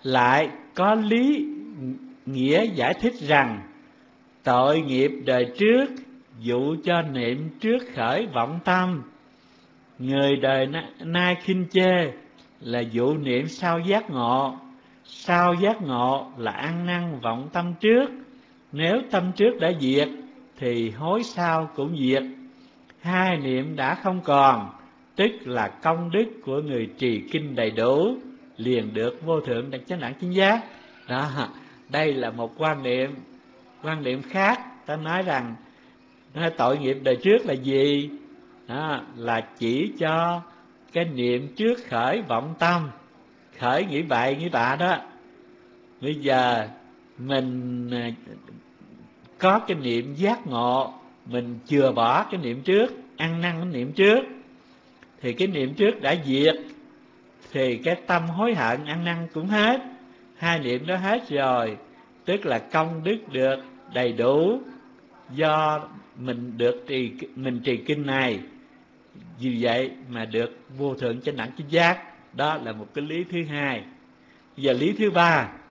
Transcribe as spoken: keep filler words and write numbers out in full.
Lại có lý nghĩa giải thích rằng tội nghiệp đời trước dụ cho niệm trước khởi vọng tâm. Người đời nay khinh chê là dụ niệm sau giác ngộ. Sau giác ngộ là ăn năn vọng tâm trước. Nếu tâm trước đã diệt thì hối sau cũng diệt. Hai niệm đã không còn, tức là công đức của người trì kinh đầy đủ, liền được vô thượng đẳng chánh đẳng chánh giác. Đó, đây là một quan niệm. Quan niệm khác, ta nói rằng tội nghiệp đời trước là gì? Đó, là chỉ cho cái niệm trước khởi vọng tâm, khởi nghĩ bậy nghĩ bạ đó. Bây giờ mình có cái niệm giác ngộ, mình chừa bỏ cái niệm trước, ăn năn cái niệm trước, thì cái niệm trước đã diệt, thì cái tâm hối hận ăn năn cũng hết. Hai niệm đó hết rồi, tức là công đức được đầy đủ do mình được trì mình trì kinh này. Vì vậy mà được vô thượng chánh đẳng chánh giác. Đó là một cái lý thứ hai. Giờ lý thứ ba,